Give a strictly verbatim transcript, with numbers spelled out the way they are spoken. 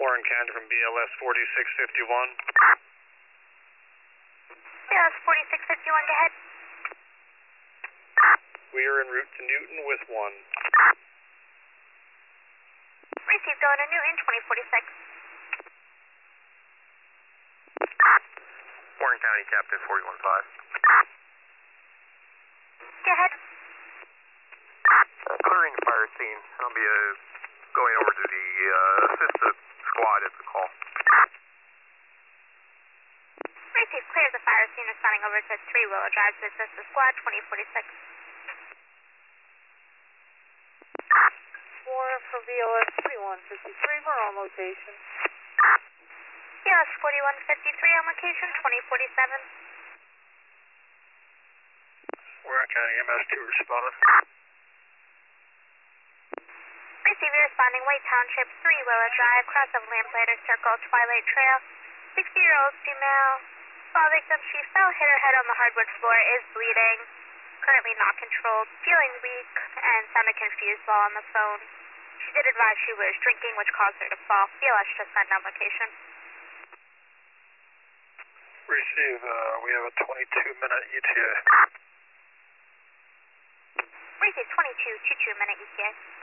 Warren County from B L S forty-six fifty-one. B L S forty-six fifty-one, go ahead. We are en route to Newton with one. Received, going to Newton, twenty forty-six. Warren County, Captain forty-one five. Go ahead. Uh, clearing the fire scene. I'll be uh, going over to the uh, assist the squad at the call. Received, clear the fire scene, responding over to three Willow Drive to assist the squad, twenty forty-six. Warren for B L S forty-one fifty-three, we're on location. B L S forty-one fifty-three on location, twenty forty-seven. Warren County M S two responding. Receive, responding White Township, three Willow Drive, cross of Lamplighter Circle, Twilight Trail. sixty-year-old female. Fall victim, she fell, hit her head on the hardwood floor, is bleeding. Currently not controlled, feeling weak, and sounded confused while on the phone. She did advise she was drinking, which caused her to fall. B L S just signed on location. Receive, uh, we have a twenty-two minute E T A. Receive twenty-two, twenty-two minute E T A.